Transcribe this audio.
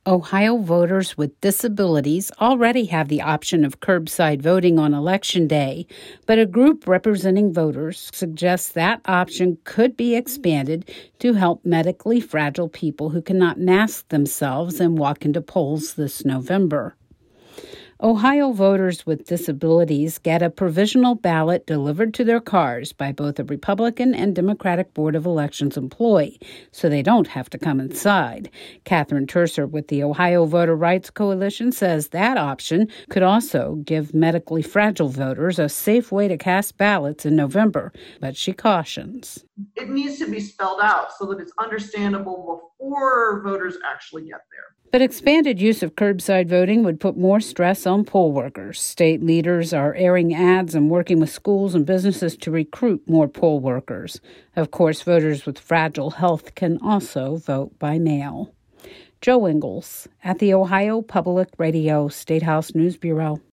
Ohio voters with disabilities already have the option of curbside voting on Election Day, but a group representing voters suggests that option could be expanded to help medically fragile people who cannot mask themselves and walk into polls this November. Ohio voters with disabilities get a provisional ballot delivered to their cars by both a Republican and Democratic Board of Elections employee, so they don't have to come inside. Catherine Terser with the Ohio Voter Rights Coalition says that option could also give medically fragile voters a safe way to cast ballots in November, but she cautions. It needs to be spelled out so that it's understandable before voters actually get there. But expanded use of curbside voting would put more stress on poll workers. State leaders are airing ads and working with schools and businesses to recruit more poll workers. Of course, voters with fragile health can also vote by mail. Joe Ingles at the Ohio Public Radio State House News Bureau.